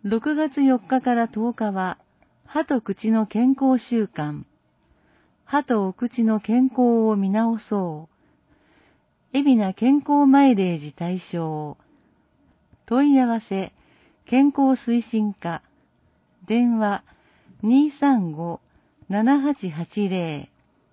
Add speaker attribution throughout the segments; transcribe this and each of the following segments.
Speaker 1: 6月4日から10日は、歯と口の健康週間。歯とお口の健康を見直そう。海老名健康マイレージ対象。問い合わせ、健康推進課。電話、235-7880。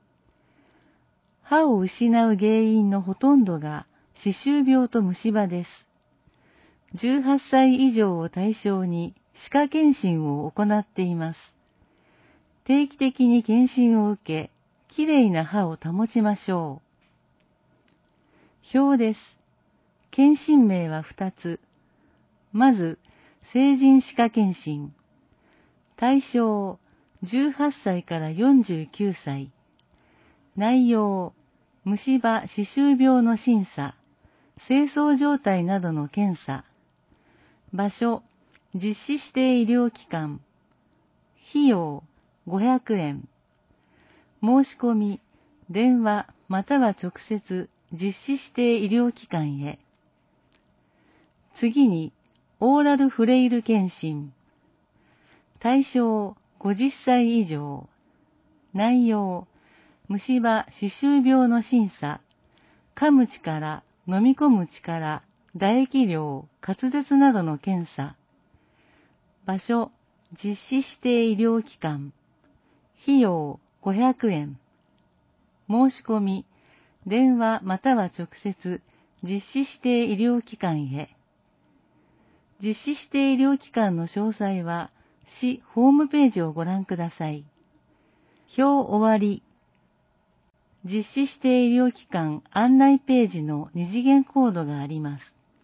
Speaker 1: 歯を失う原因のほとんどが歯周病と虫歯です。18歳以上を対象に歯科検診を行っています。定期的に検診を受け、きれいな歯を保ちましょう。表です。検診名は2つ。まず、成人歯科検診。対象、18歳から49歳。内容、虫歯、歯周病の審査、清掃状態などの検査。場所、実施指定医療機関。費用、500円。申し込み、電話または直接実施指定医療機関へ。次に、オーラルフレイル検診。対象、50歳以上。内容、虫歯、歯周病の審査、噛む力、飲み込む力、唾液量、滑舌などの検査。場所、実施指定医療機関。費用、500円。申し込み、電話または直接、実施指定医療機関へ。実施指定医療機関の詳細は、市ホームページをご覧ください。表終わり。実施指定医療機関案内ページの二次元コードがあります。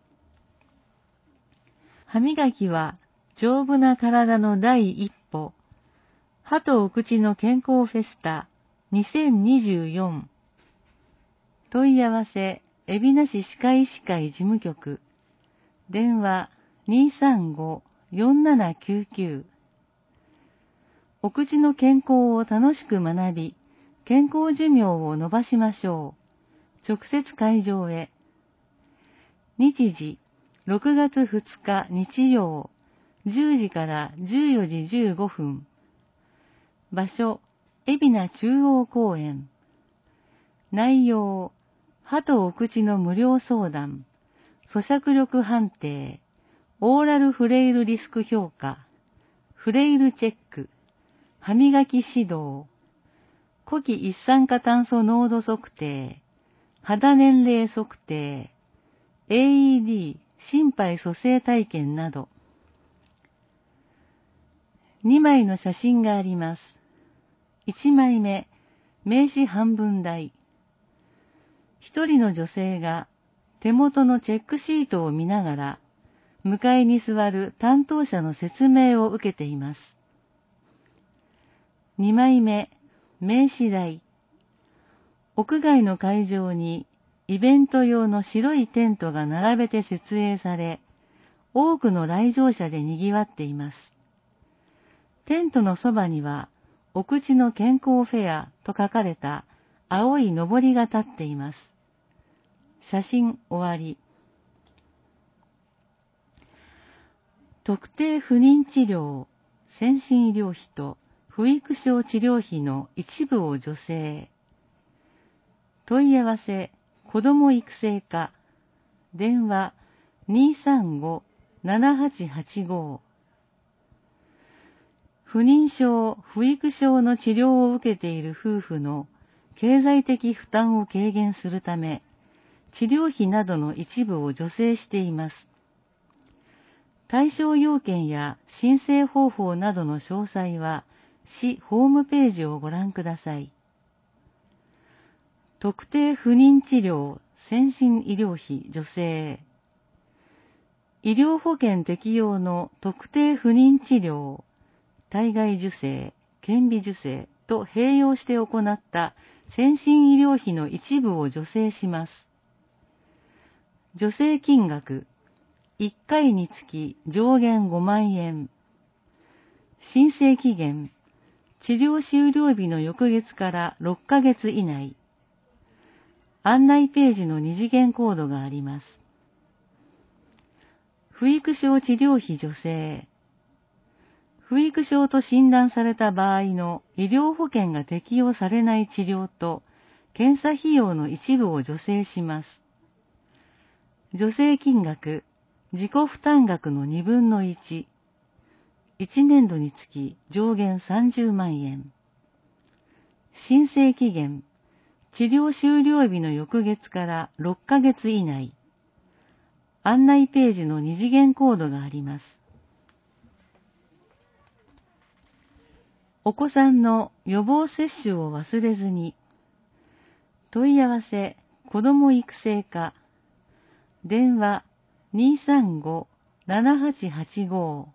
Speaker 1: 歯磨きは丈夫な体の第一歩。歯とお口の健康フェスタ2024。問い合わせ、海老名市歯科医師会事務局。電話235-4799。お口の健康を楽しく学び、健康寿命を延ばしましょう。直接会場へ。日時、6月2日日曜、10時から14時15分。場所、海老名中央公園。内容、歯とお口の無料相談、咀嚼力判定、オーラルフレイルリスク評価、フレイルチェック、歯磨き指導、呼気一酸化炭素濃度測定、肌年齢測定、AED 心肺蘇生体験など。2枚の写真があります。1枚目、名刺半分大。一人の女性が手元のチェックシートを見ながら、向かいに座る担当者の説明を受けています。2枚目、名刺台。屋外の会場にイベント用の白いテントが並べて設営され、多くの来場者で賑わっています。テントのそばには、お口の健康フェアと書かれた青いのぼりが立っています。写真終わり。特定不妊治療、先進医療費と不育症治療費の一部を助成。問い合わせ、子ども育成課。電話235-7885。不妊症、不育症の治療を受けている夫婦の経済的負担を軽減するため、治療費などの一部を助成しています。対象要件や申請方法などの詳細は、市ホームページをご覧ください。特定不妊治療、先進医療費助成。医療保険適用の特定不妊治療、体外受精、顕微授精と併用して行った先進医療費の一部を助成します。助成金額、1回につき上限5万円。申請期限、治療終了日の翌月から6ヶ月以内。案内ページの二次元コードがあります。不育症治療費助成。 不育症と診断された場合の医療保険が適用されない治療と検査費用の一部を助成します。助成金額、自己負担額の1/2、1年度につき上限30万円。申請期限、治療終了日の翌月から6ヶ月以内。案内ページの2次元コードがあります。お子さんの予防接種を忘れずに。問い合わせ、子ども育成課。電話 235-7885。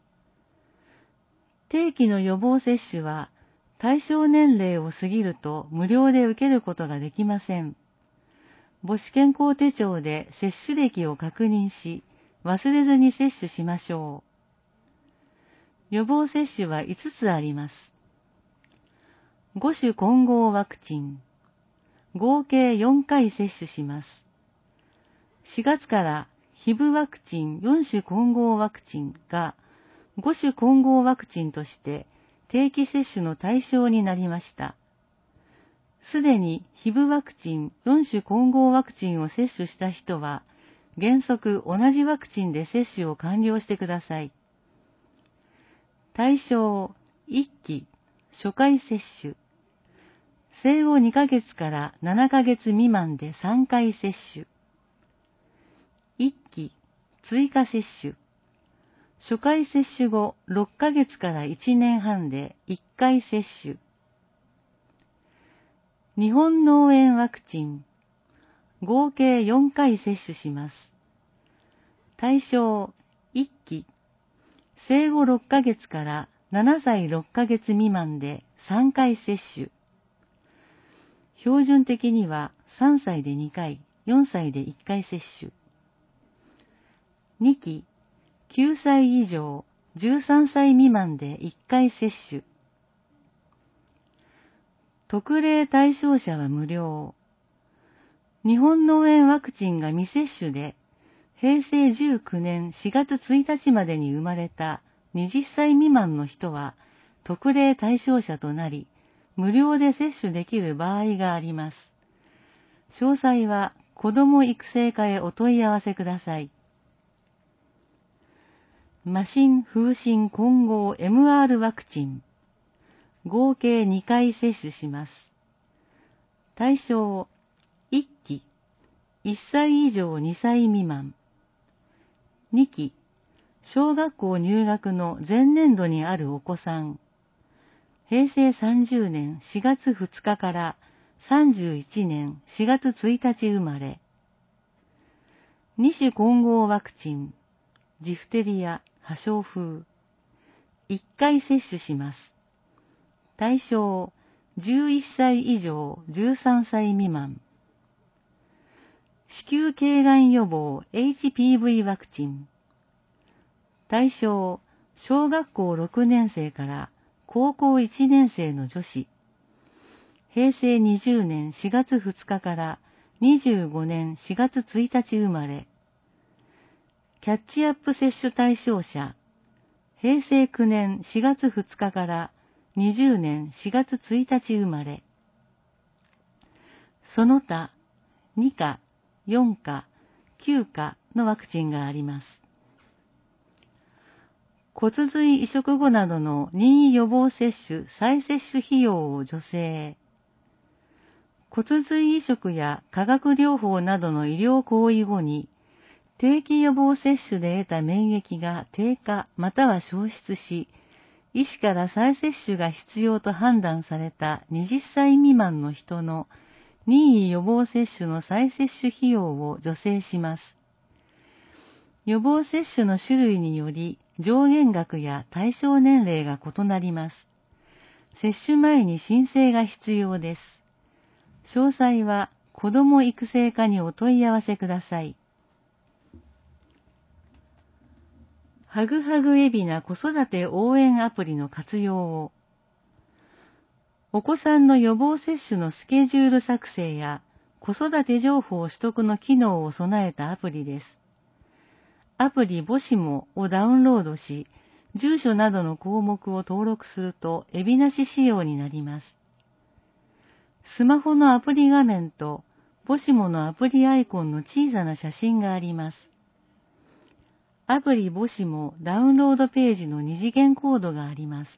Speaker 1: 定期の予防接種は対象年齢を過ぎると無料で受けることができません。母子健康手帳で接種歴を確認し、忘れずに接種しましょう。予防接種は5つあります。5種混合ワクチン。合計4回接種します。4月からHIVワクチン4種混合ワクチンが5種混合ワクチンとして定期接種の対象になりました。すでにHIVワクチン4種混合ワクチンを接種した人は、原則同じワクチンで接種を完了してください。対象1期、初回接種。生後2ヶ月から7ヶ月未満で3回接種。1期、追加接種。初回接種後6ヶ月から1年半で1回接種。日本脳炎ワクチン。合計4回接種します。対象1期。生後6ヶ月から7歳6ヶ月未満で3回接種。標準的には3歳で2回、4歳で1回接種。2期、9歳以上、13歳未満で1回接種。特例対象者は無料。日本脳炎ワクチンが未接種で、平成19年4月1日までに生まれた20歳未満の人は特例対象者となり、無料で接種できる場合があります。詳細は子ども育成課へお問い合わせください。麻疹風疹混合 MR ワクチン。合計2回接種します。対象1期、1歳以上2歳未満。2期、小学校入学の前年度にあるお子さん。平成30年4月2日から31年4月1日生まれ。2種混合ワクチン、ジフテリア、破傷風。1回接種します。対象、11歳以上13歳未満。子宮頸がん予防 HPV ワクチン。対象、小学校6年生から高校1年生の女子。平成20年4月2日から25年4月1日生まれ。キャッチアップ接種対象者。平成9年4月2日から20年4月1日生まれ。その他、2価、4価、9価のワクチンがあります。骨髄移植後などの任意予防接種再接種費用を助成。骨髄移植や化学療法などの医療行為後に、定期予防接種で得た免疫が低下または消失し、医師から再接種が必要と判断された20歳未満の人の任意予防接種の再接種費用を助成します。予防接種の種類により上限額や対象年齢が異なります。接種前に申請が必要です。詳細は子ども育成課にお問い合わせください。はぐはぐ海老名子育て応援アプリの活用を。お子さんの予防接種のスケジュール作成や子育て情報取得の機能を備えたアプリです。アプリ母子もをダウンロードし、 住所などの項目を登録すると、エビなし仕様になります。スマホのアプリ画面と、ボシモのアプリアイコンの小さな写真があります。アプリボシモダウンロードページの二次元コードがあります。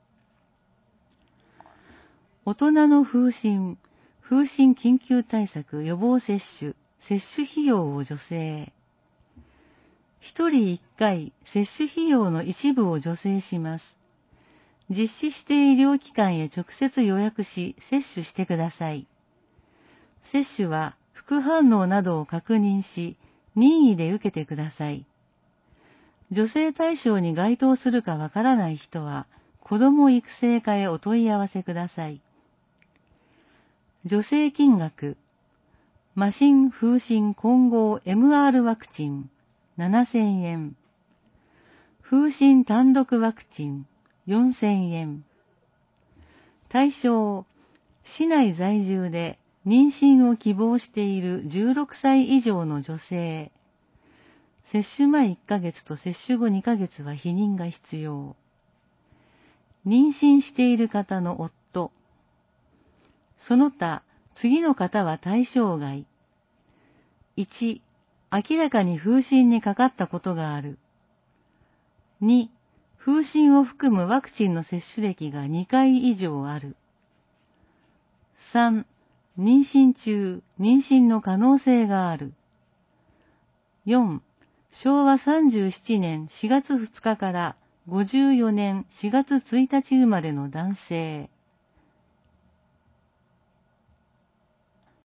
Speaker 1: 大人の風疹緊急対策予防接種費用を助成。一人一回接種費用の一部を助成します。実施して医療機関へ直接予約し接種してください。接種は副反応などを確認し任意で受けてください。助成対象に該当するかわからない人は子ども育成課へお問い合わせください。助成金額麻疹風疹混合 MR ワクチン7000円。風疹単独ワクチン4000円。対象、市内在住で妊娠を希望している16歳以上の女性。接種前1ヶ月と接種後2ヶ月は避妊が必要。妊娠している方の夫。その他、次の方は対象外。1、明らかに風疹にかかったことがある。2、風疹を含むワクチンの接種歴が2回以上ある。3、妊娠中、妊娠の可能性がある。4、昭和37年4月2日から54年4月1日生まれの男性。